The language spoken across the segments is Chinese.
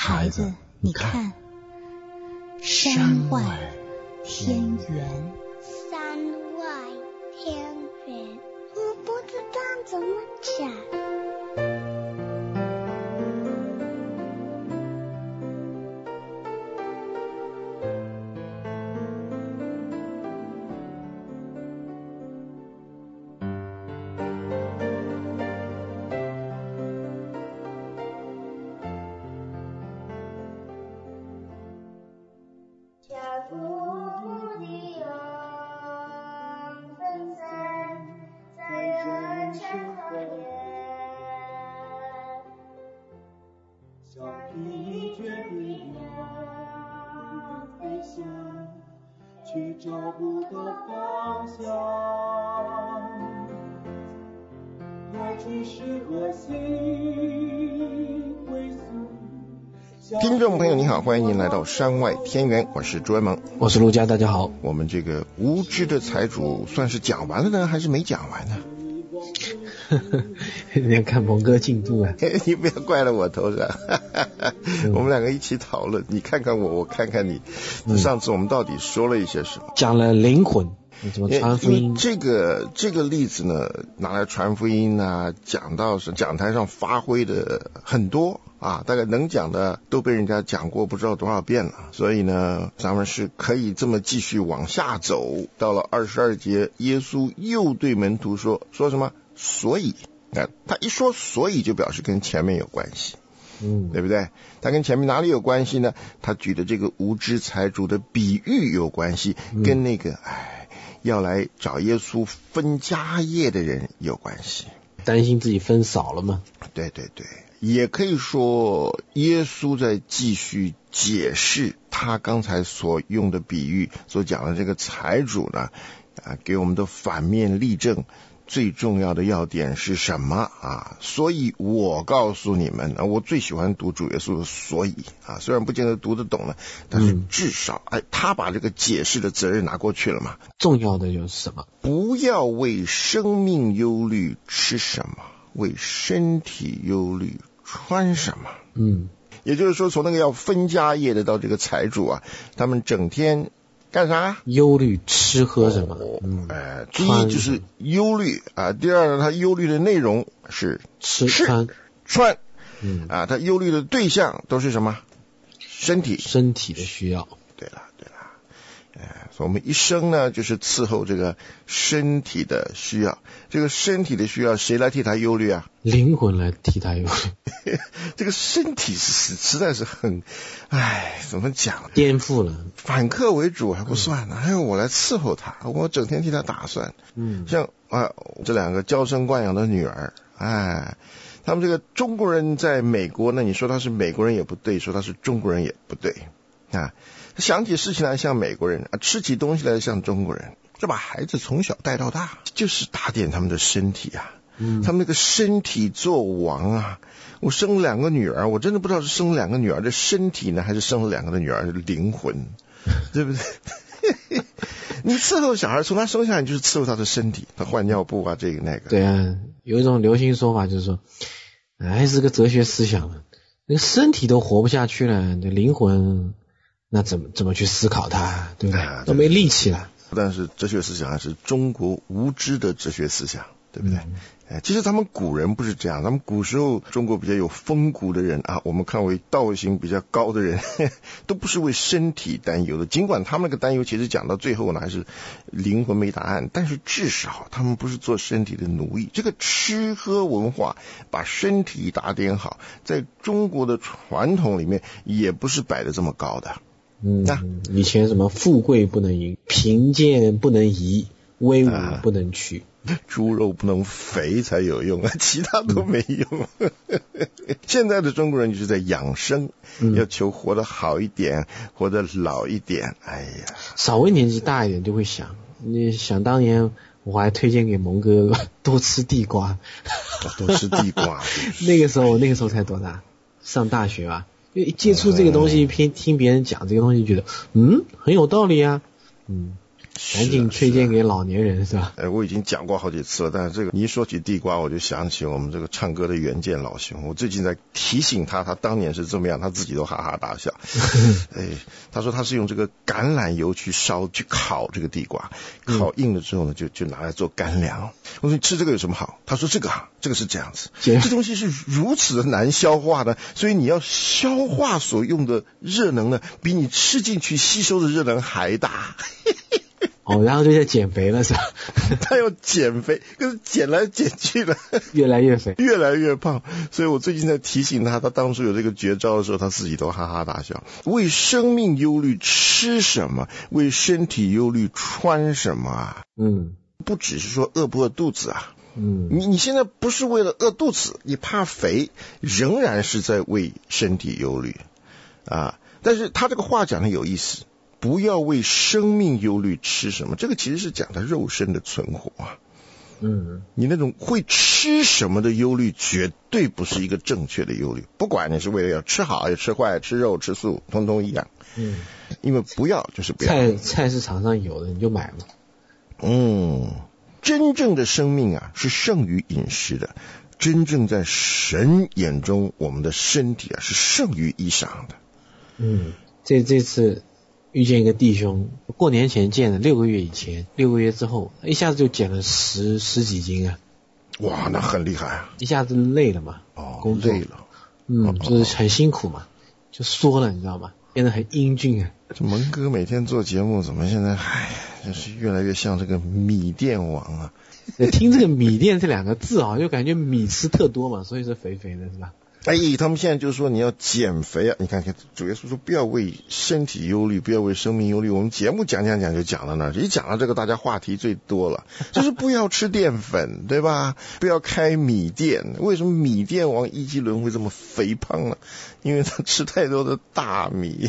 孩子，你看，山外天圆。 山外天圆，我不知道怎么讲。 去找不到方向，来去是何心归宿。 听众朋友你好，欢迎您来到山外天圆，我是朱文萌， 我是陆家，大家好。 我们这个无知的财主算是讲完了呢，还是没讲完呢？ 你要看蒙哥进度啊！ 你不要怪到我头上，我们两个一起讨论，你看看我，我看看你。上次我们到底说了一些什么？ 讲了灵魂，怎么传福音？ 这个例子呢，拿来传福音啊，讲到是讲台上发挥的很多啊，大概能讲的都被人家讲过不知道多少遍了。所以呢，咱们是可以这么继续往下走。到了22节，耶稣又对门徒说什么？所以他一说所以就表示跟前面有关系，对不对？他跟前面哪里有关系呢？他举的这个无知财主的比喻有关系，跟那个要来找耶稣分家业的人有关系， 担心自己分少了嘛。对， 也可以说耶稣在继续解释他刚才所用的比喻所讲的这个财主呢，给我们的反面例证。最重要的要点是什么啊？所以我告诉你们，我最喜欢读主耶稣的所以啊，虽然不见得读得懂了，但是至少他把这个解释的责任拿过去了嘛。 重要的就是什么？ 不要为生命忧虑吃什么，为身体忧虑穿什么。也就是说，从那个要分家业的到这个财主啊，他们整天干啥？忧虑吃喝什么？第一就是忧虑啊，第二呢，他忧虑的内容是吃穿，他忧虑的对象都是什么？身体的需要。 对了，所以我们一生呢，就是伺候这个身体的需要。这个身体的需要，谁来替他忧虑啊？ 灵魂来替他忧虑。 这个身体实在是很，怎么讲？ 颠覆了。反客为主还不算呢，还有我来伺候他，我整天替他打算。像这两个娇生惯养的女儿，他们这个中国人在美国呢，你说他是美国人也不对，说他是中国人也不对啊。想起事情来像美国人吃起东西来像中国人，这把孩子从小带到大，就是打点他们的身体啊。他们那个身体做王啊！我生了2个女儿，我真的不知道是生了2个女儿的身体呢，还是生了2个的女儿的灵魂，对不对？你伺候小孩，从他生下来就是伺候他的身体，他换尿布啊，这个那个。 对啊，有一种流行说法就是说，还是个哲学思想了。那个身体都活不下去了，这灵魂那怎么去思考它，对不对？都没力气了。 但是哲学思想还是中国无知的哲学思想，对不对？其实他们古人不是这样，他们古时候中国比较有风骨的人我们看为道行比较高的人都不是为身体担忧的，尽管他们那个担忧其实讲到最后呢还是灵魂没答案，但是至少他们不是做身体的奴役。这个吃喝文化把身体打点好，在中国的传统里面也不是摆得这么高的。 以前什么富贵不能淫，贫贱不能移，威武不能屈， 猪肉不能肥才有用其他都没用现在的中国人就是在养生，要求活得好一点，活得老一点。 稍微年纪大一点就会想，你想当年我还推荐给蒙哥多吃地瓜多吃地瓜那个时候才多大，上大学吧，因为接触这个东西，听别人讲这个东西，觉得很有道理啊。 赶紧推荐给老年人是吧？ 我已经讲过好几次了，但是这个你一说起地瓜，我就想起我们这个唱歌的袁健老兄，我最近在提醒他当年是这么样，他自己都哈哈大笑。他说他是用这个橄榄油去烤这个地瓜，烤硬了之后呢，就拿来做干粮。我说你吃这个有什么好？他说这个是这样子，这东西是如此的难消化的，所以你要消化所用的热能呢，比你吃进去吸收的热能还大。 然后就在减肥了是吧？ 他要减肥，可是减来减去了， 越来越肥， 越来越胖。所以我最近在提醒他当初有这个绝招的时候，他自己都哈哈大笑。为生命忧虑吃什么，为身体忧虑穿什么啊？不只是说饿不饿肚子啊。你现在不是为了饿肚子，你怕肥，仍然是在为身体忧虑啊。但是他这个话讲的有意思。不要为生命忧虑吃什么，这个其实是讲的肉身的存活啊。你那种会吃什么的忧虑，绝对不是一个正确的忧虑。不管你是为了要吃好、吃坏、吃肉、吃素，通通一样。因为不要就是不要。 菜市场上有的你就买嘛。 真正的生命啊，是胜于饮食的。真正在神眼中，我们的身体啊，是胜于衣裳的。 这次。遇见一个弟兄，过年前见的，6个月以前，6个月之后，一下子就减了十几斤啊！ 哇，那很厉害啊！ 一下子累了嘛，工作累了， 就是很辛苦嘛，就缩了，你知道吗？变得很英俊啊！ 这蒙哥每天做节目，怎么现在就是越来越像这个米店王啊？ 听这个米店这2个字啊，就感觉米吃特多嘛，所以是肥肥的，是吧？ 他们现在就说你要减肥啊！你看主耶稣说不要为身体忧虑，不要为生命忧虑。我们节目讲就讲到那儿，一讲到这个大家话题最多了，就是不要吃淀粉，对吧？不要开米店。为什么米店王伊基伦会这么肥胖呢？因为他吃太多的大米。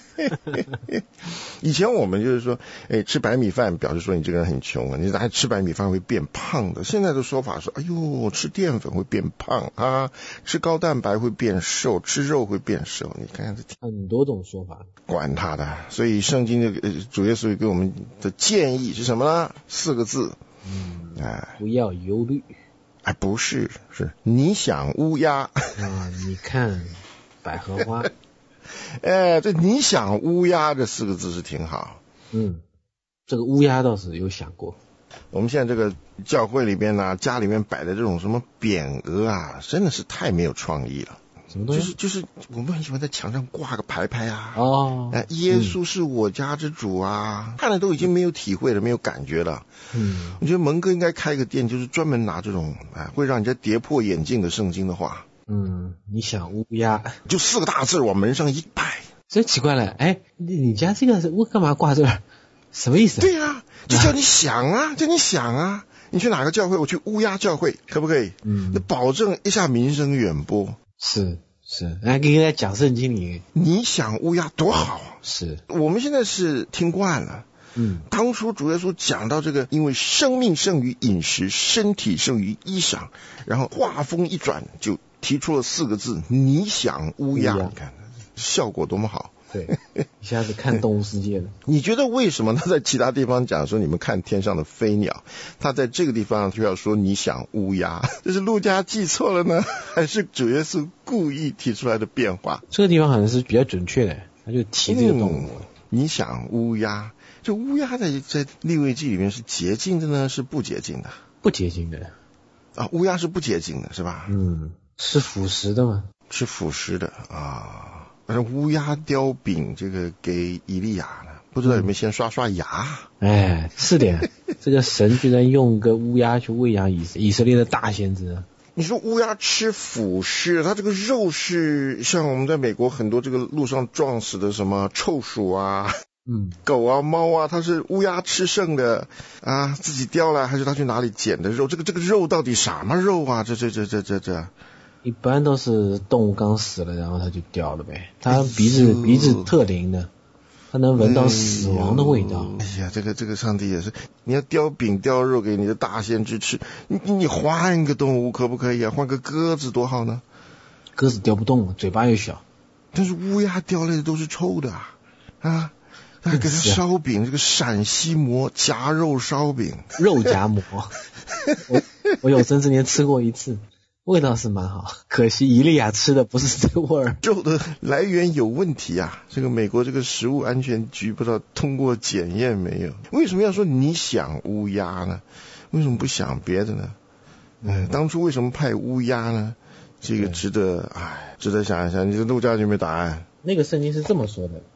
以前我们就是说，吃白米饭表示说你这个人很穷啊，你还吃白米饭会变胖的。现在的说法说，哎呦，吃淀粉会变胖啊，吃高蛋白会变瘦，吃肉会变瘦。你看看这很多种说法， 管他的。所以圣经的主耶稣给我们的建议是什么呢？4个字， 不要忧虑。 不是你想乌鸦你看百合花。 这你想乌鸦这4个字是挺好。 这个乌鸦倒是有想过。 我们现在这个教会里边呢，家里面摆的这种什么匾额啊，真的是太没有创意了。 什么东西？ 就是我们很喜欢在墙上挂个牌牌啊。耶稣是我家之主啊，看了都已经没有体会了，没有感觉了。我觉得蒙哥应该开个店，就是专门拿这种会让人家跌破眼镜的圣经的话。 你想乌鸦，就 4个大字往门上一摆。 真奇怪了，你家这个我干嘛挂这儿？什么意思？ 对啊，就叫你想啊，叫你想啊。你去哪个教会？我去乌鸦教会，可不可以？那保证一下名声远播。 是，来给大家讲圣经里， 你想乌鸦多好啊！ 是我们现在是听惯了。当初主耶稣讲到这个，因为生命胜于饮食，身体胜于衣裳，然后话锋一转，就提出了4个字：你想乌鸦。你看效果多么好。 对，一下子看动物世界了。 你觉得为什么他在其他地方讲说你们看天上的飞鸟，他在这个地方就要说你想乌鸦？这是路加记错了呢，还是主耶稣故意提出来的变化？ 这个地方好像是比较准确的，他就提这个动物。 你想乌鸦，这乌鸦在利未记里面是洁净的呢，是不洁净的？ 不洁净的啊，乌鸦是不洁净的，是吧？ 吃腐食的吗？ 吃腐食的啊。乌鸦叼饼这个给以利亚呢，不知道有没有先刷牙？ 是的，这个神居然用个乌鸦去喂养以色列的大先知。 你说乌鸦吃腐食，它这个肉是像我们在美国很多这个路上撞死的什么臭鼠啊、狗啊、猫啊，它是乌鸦吃剩的啊，自己叼来还是它去哪里捡的肉？这个肉到底什么肉啊？这一般都是动物刚死了，然后它就叼了呗。它鼻子特灵的，它能闻到死亡的味道。 这个上帝也是，你要叼饼叼肉给你的大先知吃，你换一个动物可不可以啊？换个鸽子多好呢？ 鸽子叼不动，嘴巴又小。 但是乌鸦叼来的都是臭的啊！ 给他烧饼，这个陕西馍夹肉烧饼， 肉夹馍，我有生之年吃过一次，味道是蛮好，可惜伊利亚吃的不是这味儿， 肉的来源有问题啊！这个美国这个食物安全局不知道通过检验没有？为什么要说你想乌鸦呢？为什么不想别的呢？当初为什么派乌鸦呢？这个值得想一想。你这陆家有没有答案？ 那个圣经是这么说的，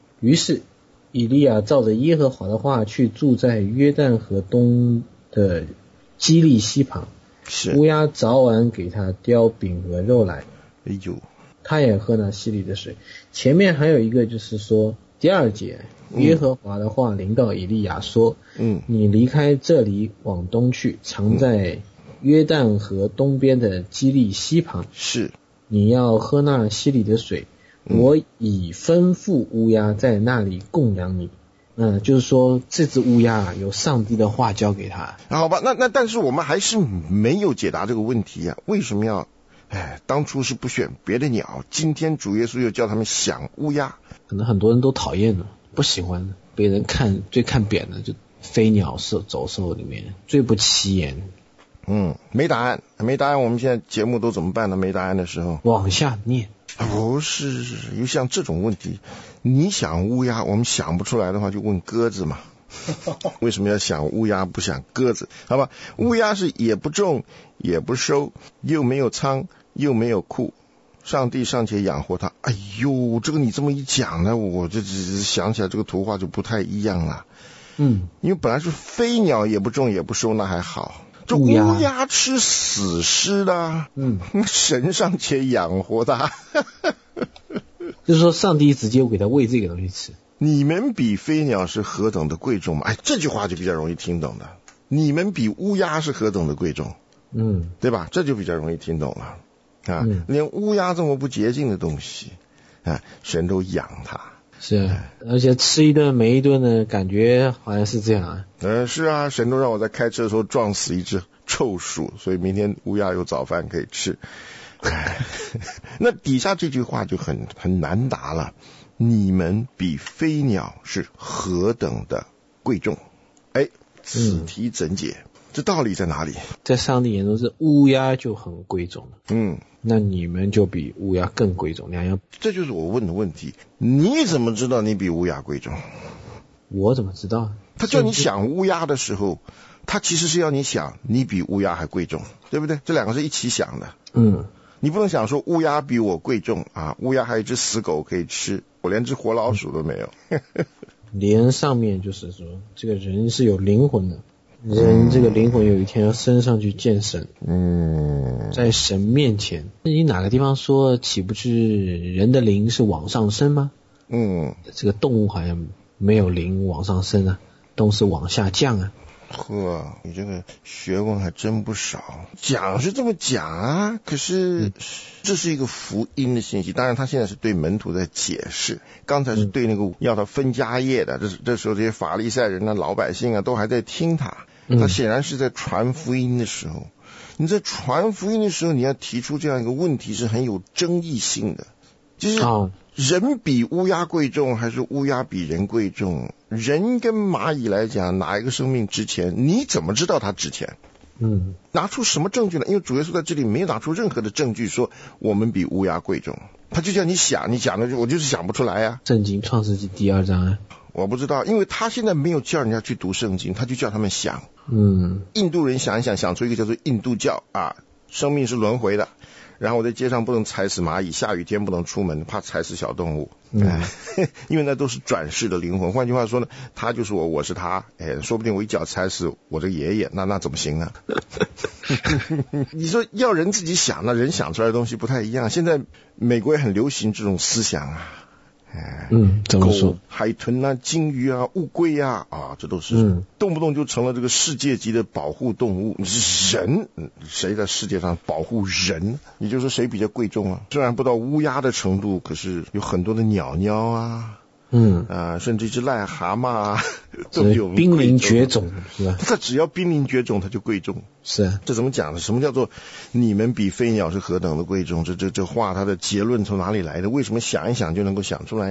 于是以利亚照着耶和华的话去住在约旦河东的基利溪旁， 是乌鸦早晚给他叼饼和肉来， 哎呦， 他也喝那溪里的水。前面还有一个就是说第2节，耶和华的话临到以利亚说，你离开这里往东去，藏在约旦河东边的基利溪旁， 是你要喝那溪里的水，我已吩咐乌鸦在那里供养你。就是说这只乌鸦有上帝的话交给他。 好吧，那但是我们还是没有解答这个问题啊，为什么要当初是不选别的鸟，今天主耶稣又叫他们想乌鸦？ 可能很多人都讨厌了，不喜欢被人最看扁的，就飞鸟走兽里面最不起眼。 没答案，我们现在节目都怎么办呢？没答案的时候往下念。 不是，有像这种问题，你想乌鸦，我们想不出来的话就问鸽子嘛。为什么要想乌鸦不想鸽子？好吧，乌鸦是也不种也不收，又没有仓又没有库，上帝尚且养活它。哎呦，这个你这么一讲呢，我就只是想起来这个图画就不太一样了。因为本来是飞鸟也不种也不收，那还好。这乌鸦吃死尸的，神尚且养活它。 就是说上帝直接给他喂这个东西吃。 你们比飞鸟是何等的贵重吗？这句话就比较容易听懂的。你们比乌鸦是何等的贵重，对吧？这就比较容易听懂了连乌鸦这么不洁净的东西神都养它。 是而且吃一顿没一顿的感觉好像是这样是啊，神都让我在开车的时候撞死一只臭鼠，所以明天乌鸦有早饭可以吃。那底下这句话就很难答了，你们比飞鸟是何等的贵重。此题怎解？这道理在哪里？ 在上帝眼中是乌鸦就很贵重那你们就比乌鸦更贵重，两样。 这就是我问的问题，你怎么知道你比乌鸦贵重？ 我怎么知道？ 他叫你想乌鸦的时候，他其实是要你想你比乌鸦还贵重，对不对？这两个是一起想的。你不能想说乌鸦比我贵重乌鸦还有一只死狗可以吃，我连只活老鼠都没有。 连上面就是说这个人是有灵魂的，人这个灵魂有一天要升上去见神，在神面前。你哪个地方说岂不是人的灵是往上升吗？这个动物好像没有灵往上升都是往下降你这个学问还真不少。讲是这么讲可是这是一个福音的信息。当然他现在是对门徒在解释，刚才是对那个要他分家业的，这时候这些法利赛人老百姓都还在听他。他显然是在传福音的时候，你在传福音的时候你要提出这样一个问题是很有争议性的，就是人比乌鸦贵重还是乌鸦比人贵重？人跟蚂蚁来讲哪一个生命值钱？你怎么知道它值钱？拿出什么证据呢？因为主耶稣在这里没有拿出任何的证据说我们比乌鸦贵重，他就叫你想，你讲的我就是想不出来圣经创世纪第2章我不知道，因为他现在没有叫人家去读圣经，他就叫他们想。印度人想一想，想出一个叫做印度教生命是轮回的，然后我在街上不能踩死蚂蚁，下雨天不能出门，怕踩死小动物。因为那都是转世的灵魂。换句话说呢，他就是我，我是他。说不定我一脚踩死我这个爷爷，那怎么行呢？你说要人自己想，那人想出来的东西不太一样。现在美国也很流行这种思想怎么说？ 海豚鲸鱼乌龟这都是动不动就成了这个世界级的保护动物。人谁在世界上保护人？也就是说谁比较贵重虽然不到乌鸦的程度，可是有很多的鸟鸟甚至一只癞蛤蟆都有濒临绝种，是吧？ 它只要濒临绝种它就贵重。 是这怎么讲呢？什么叫做你们比飞鸟是何等的贵重？这话它的结论从哪里来的？为什么想一想就能够想出来呢？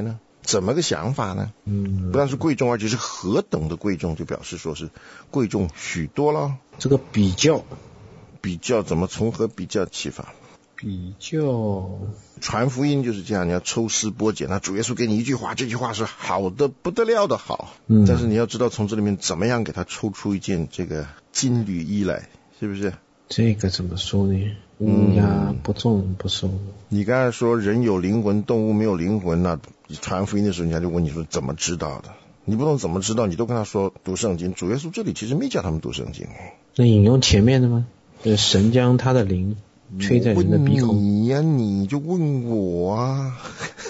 怎么个想法呢？不但是贵重，而且是何等的贵重，就表示说是贵重许多了。 这个比较怎么从何比较起法？ 比较传福音就是这样，你要抽丝剥茧。那主耶稣给你一句话，这句话是好的不得了的好，但是你要知道从这里面怎么样给他抽出一件这个金缕衣来，是不是？ 这个怎么说呢？乌鸦不种不收。 你刚才说人有灵魂，动物没有灵魂，那传福音的时候人家就问你说怎么知道的？你不懂怎么知道，你都跟他说读圣经。主耶稣这里其实没叫他们读圣经。 那引用前面的吗？神将他的灵吹在人的鼻孔。 你呀，你就问我啊。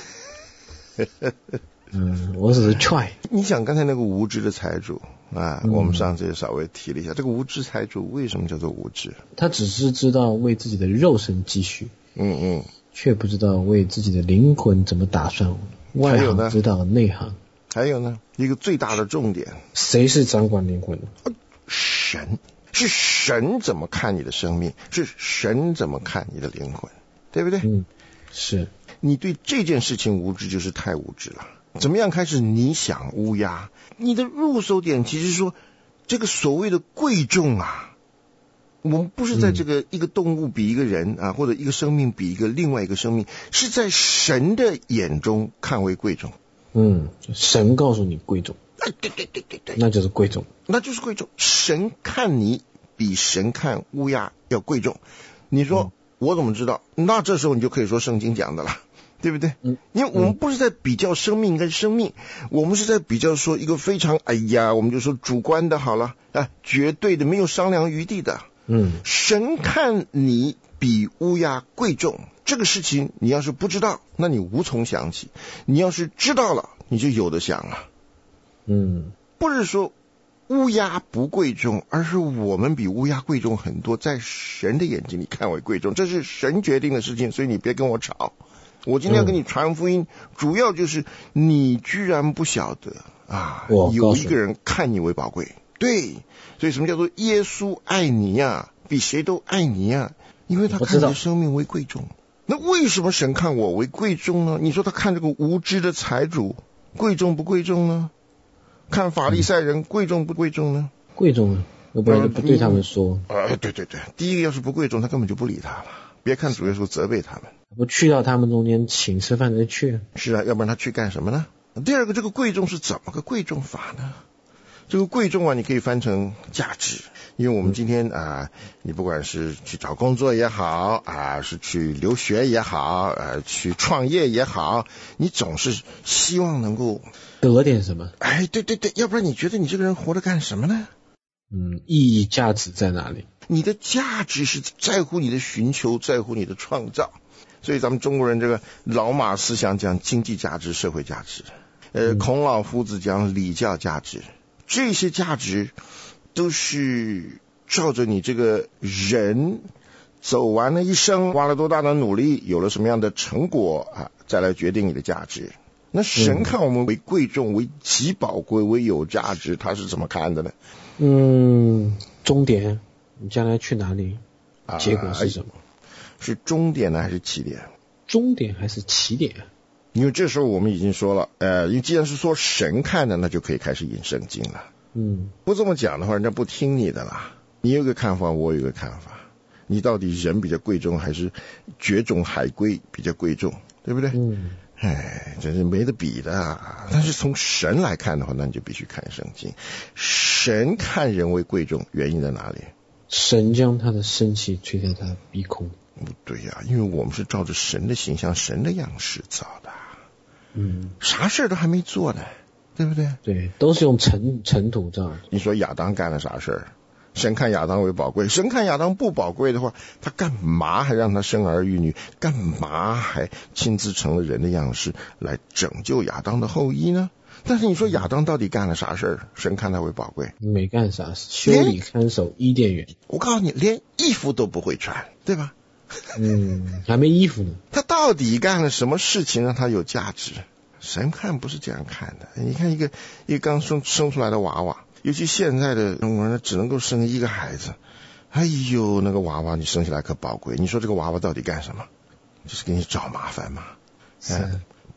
我只是 try。 你想刚才那个无知的财主啊，我们上次也稍微提了一下，这个无知财主为什么叫做无知？他只是知道为自己的肉身积蓄，却不知道为自己的灵魂怎么打算。外行知道内行。 还有呢，一个最大的重点， 谁是掌管灵魂的？ 神。是神怎么看你的生命，是神怎么看你的灵魂，对不对？ 是。 你对这件事情无知，就是太无知了。怎么样开始你想乌鸦？你的入手点其实说这个所谓的贵重啊，我们不是在这个一个动物比一个人啊，或者一个生命比一个另外一个生命，是在神的眼中看为贵重。 神告诉你贵重。 对， 那就是贵重， 那就是贵重。神看你比神看乌鸦要贵重。你说我怎么知道？那这时候你就可以说圣经讲的了，对不对？因为我们不是在比较生命跟生命，我们是在比较说一个非常我们就说主观的好了绝对的没有商量余地的。神看你比乌鸦贵重，这个事情你要是不知道，那你无从想起；你要是知道了，你就有的想了。不是说乌鸦不贵重，而是我们比乌鸦贵重很多，在神的眼睛里看为贵重，这是神决定的事情，所以你别跟我吵。我今天要跟你传福音，主要就是你居然不晓得有一个人看你为宝贵。对，所以什么叫做耶稣爱你呀，比谁都爱你呀？因为他看你的生命为贵重。那为什么神看我为贵重呢？你说他看这个无知的财主贵重不贵重呢？看法利赛人贵重不贵重呢？贵重啊， 要不然就不对他们说。 对，第一个要是不贵重，他根本就不理他了。别看主耶稣责备他们， 不去到他们中间请吃饭再去。 是啊，要不然他去干什么呢？第二个，这个贵重是怎么个贵重法呢？这个贵重啊，你可以翻成价值。因为我们今天你不管是去找工作也好是去留学也好去创业也好，你总是希望能够得点什么。 对，要不然你觉得你这个人活着干什么呢？ 意义价值在哪里？ 你的价值是在乎你的寻求，在乎你的创造。所以咱们中国人这个老马思想讲经济价值、社会价值，孔老夫子讲礼教价值，这些价值都是照着你这个人走完了一生，花了多大的努力，有了什么样的成果再来决定你的价值。那神看我们为贵重，为极宝贵，为有价值，他是怎么看的呢？ 终点，你将来去哪里？结果是什么？ 是终点呢还是起点？ 终点还是起点？ 因为这时候我们已经说了，因为既然是说神看的，那就可以开始引圣经了。不这么讲的话，人家不听你的啦。你有个看法，我有个看法，你到底人比较贵重，还是绝种海龟比较贵重，对不对？真是没得比的。但是从神来看的话，那你就必须看圣经。神看人为贵重，原因在哪里？ 神将他的生气吹在他鼻孔。 不对呀，因为我们是照着神的形象、神的样式造的。啥事都还没做呢，对不对？ 对，都是用尘土造的。 你说亚当干了啥事儿？神看亚当为宝贵，神看亚当不宝贵的话，他干嘛还让他生儿育女？干嘛还亲自成了人的样式来拯救亚当的后裔呢？但是你说亚当到底干了啥事儿？神看他为宝贵， 没干啥，修理看守伊甸园。 我告诉你，连衣服都不会穿，对吧？ 还没衣服呢。 他到底干了什么事情让他有价值？神看不是这样看的。你看一个刚生出来的娃娃，尤其现在的中国人只能够生一个孩子，那个娃娃你生下来可宝贵。你说这个娃娃到底干什么？就是给你找麻烦嘛。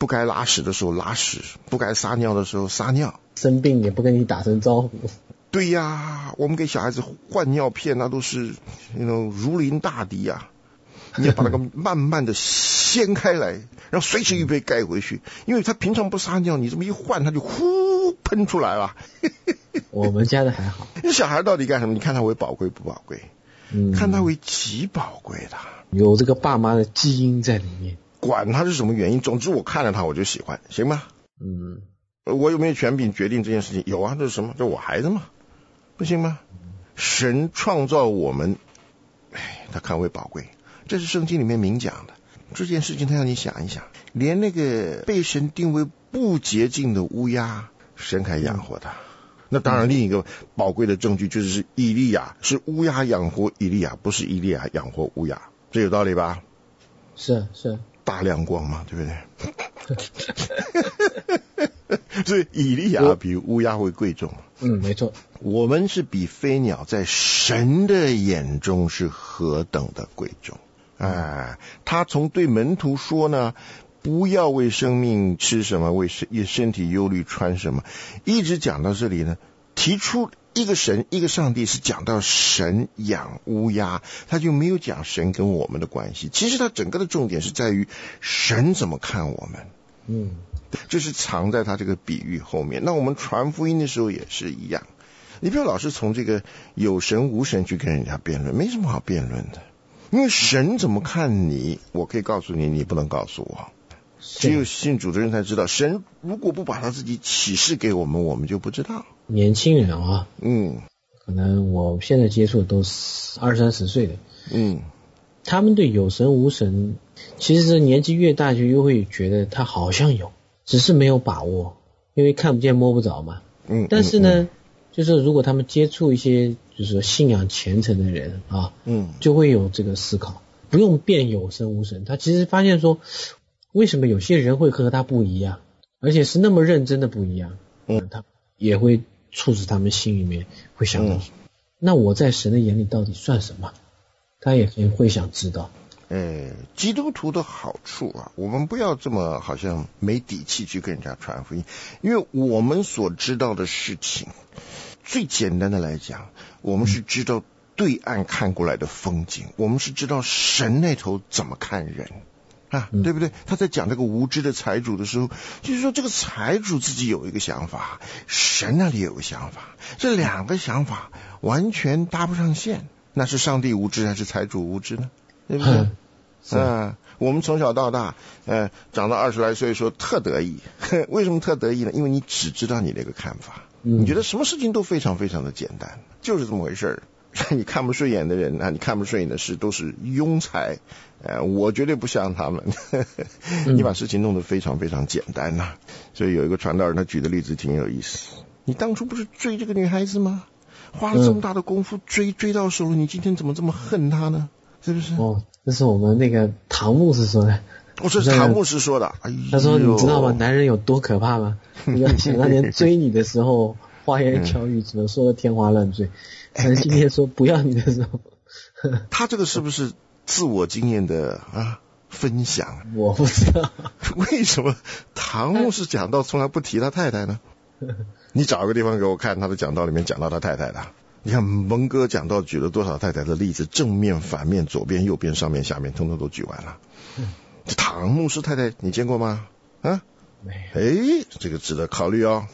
不该拉屎的时候拉屎，不该撒尿的时候撒尿， 生病也不跟你打声招呼。 对呀，我们给小孩子换尿片那都是如临大敌啊，你要把那个慢慢的掀开来，然后随时预备盖回去，因为他平常不撒尿，你这么一换他就呼喷出来了。 我们家的还好。 小孩到底干什么？你看他为宝贵不宝贵？看他为极宝贵的， 有这个爸妈的基因在里面， 管他是什么原因，总之我看了他我就喜欢，行吗？我有没有权柄决定这件事情？有啊，这是什么？这我孩子嘛，不行吗？神创造我们，他看为宝贵，这是圣经里面明讲的。这件事情他要你想一想，连那个被神定为不洁净的乌鸦，神还养活他。那当然另一个宝贵的证据就是以利亚，是乌鸦养活以利亚，不是以利亚养活乌鸦，这有道理吧？ 是大亮光嘛，对不对？所以以利亚比乌鸦会贵重。 没错。 我们是比飞鸟在神的眼中是何等的贵重。他从对门徒说呢，不要为生命吃什么，为身体忧虑穿什么，一直讲到这里呢，提出一个神一个上帝，是讲到神养乌鸦，他就没有讲神跟我们的关系。其实他整个的重点是在于神怎么看我们。这是藏在他这个比喻后面。那我们传福音的时候也是一样，你不要老是从这个有神无神去跟人家辩论，没什么好辩论的。因为神怎么看你，我可以告诉你，你不能告诉我。只有信主的人才知道，神如果不把他自己启示给我们，我们就不知道。 年轻人啊，可能我现在接触的都是20-30岁的，他们对有神无神，其实年纪越大就越会觉得他好像有，只是没有把握，因为看不见摸不着嘛。但是呢，就是如果他们接触一些就是说信仰虔诚的人啊，就会有这个思考，不用辩有神无神，他其实发现说，为什么有些人会和他不一样，而且是那么认真的不一样，他也会促使他们心里面会想到，那我在神的眼里到底算什么？他也会想知道。 基督徒的好处啊，我们不要这么好像没底气去跟人家传福音，因为我们所知道的事情，最简单的来讲，我们是知道对岸看过来的风景，我们是知道神那头怎么看人啊，对不对？他在讲这个无知的财主的时候，就是说这个财主自己有一个想法，神那里有个想法，这两个想法完全搭不上线，那是上帝无知还是财主无知呢？对不对？我们从小到大，长到20来岁的时候特得意，为什么特得意呢？因为你只知道你那个看法，你觉得什么事情都非常非常的简单，就是这么回事儿。你看不顺眼的人啊，你看不顺眼的事都是庸才，我绝对不像他们。你把事情弄得非常非常简单呐。所以有一个传道人他举的例子挺有意思，你当初不是追这个女孩子吗？花了这么大的功夫追到手了，你今天怎么这么恨她呢？是不是？ 这是我们那个唐牧师说的。 这是唐牧师说的。 他说你知道吗，男人有多可怕吗？你要想当年追你的时候花言巧语只能说的天花乱坠，但是今天说不要你的时候他这个是不是自我经验的分享？ 我不知道为什么唐牧师讲道从来不提他太太呢？你找个地方给我看他的讲道里面讲到他太太的。你看蒙哥讲到举了多少太太的例子，正面反面左边右边上面下面通通都举完了。这唐牧师太太你见过吗？没有。这个值得考虑哦。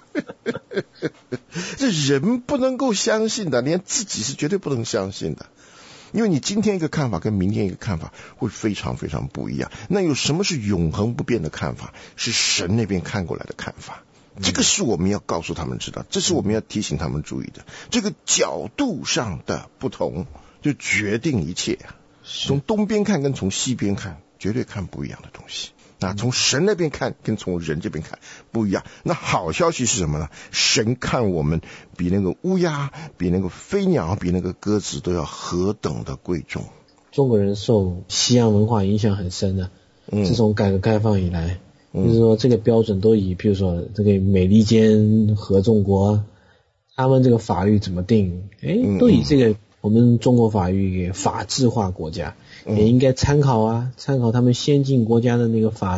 这人不能够相信的，连自己是绝对不能相信的，因为你今天一个看法跟明天一个看法会非常非常不一样。那有什么是永恒不变的看法？是神那边看过来的看法。这个是我们要告诉他们知道，这是我们要提醒他们注意的。这个角度上的不同就决定一切啊！从东边看跟从西边看绝对看不一样的东西。从神那边看跟从人这边看不一样。那好消息是什么呢？神看我们比那个乌鸦，比那个飞鸟，比那个鸽子都要何等的贵重。 中国人受西洋文化影响很深的，自从改革开放以来，就是说这个标准都以比如说这个美利坚合众国他们这个法律怎么定，都以这个我们中国法律一个法治化国家，也应该参考他们先进国家的那个法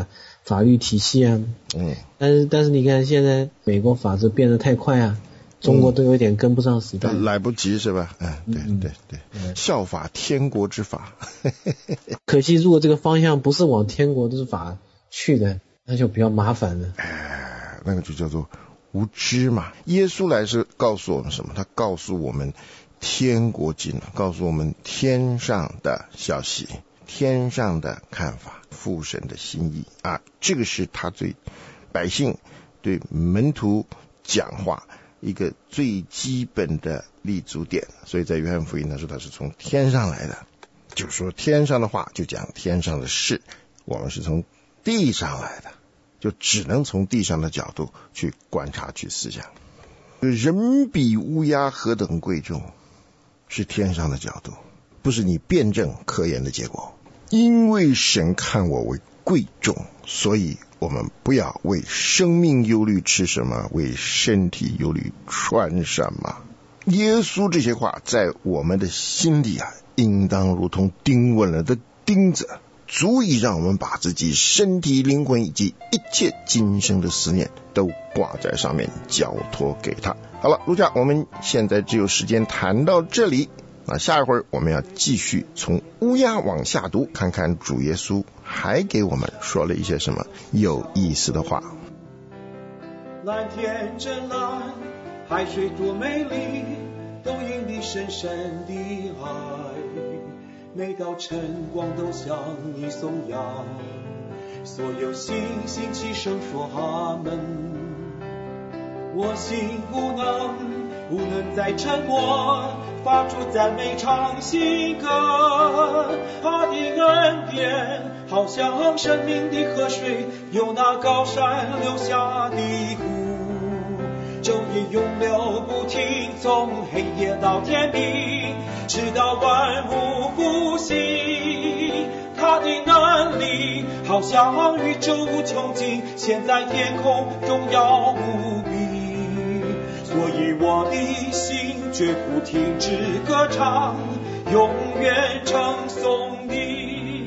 法律体系啊。但是你看现在美国法制变得太快啊，中国都有点跟不上时代， 来不及是吧？对，效法天国之法。 可惜如果这个方向不是往天国之法去的，那就比较麻烦了。 那个就叫做无知嘛。耶稣来是告诉我们什么？他告诉我们天国近了，告诉我们天上的消息，天上的看法，父神的心意啊，这个是他对百姓对门徒讲话一个最基本的立足点。所以在约翰福音他说他是从天上来的，就说天上的话就讲天上的事，我们是从地上来的，就只能从地上的角度去观察去思想。人比乌鸦何等贵重，是天上的角度，不是你辩证科研的结果。因为神看我为贵重，所以我们不要为生命忧虑吃什么，为身体忧虑穿什么。耶稣这些话在我们的心里啊，应当如同钉稳了的钉子，足以让我们把自己身体灵魂以及一切今生的思念都挂在上面，交托给他。好了，如家，我们现在只有时间谈到这里，那下一会儿我们要继续从乌鸦往下读，看看主耶稣还给我们说了一些什么有意思的话。 蓝天真蓝，海水多美丽，都因你深深的爱，每道晨光都向你颂扬，所有星星齐声说阿门。我心不能再沉默，发出赞美唱新歌。他的恩典好像生命的河水，由那高山流下的湖，昼夜永流不停，从黑夜到天明，直到万物复兴。他的能力好像宇宙无穷尽，现在天空荣耀无比，所以我的心绝不停止歌唱，永远称颂你。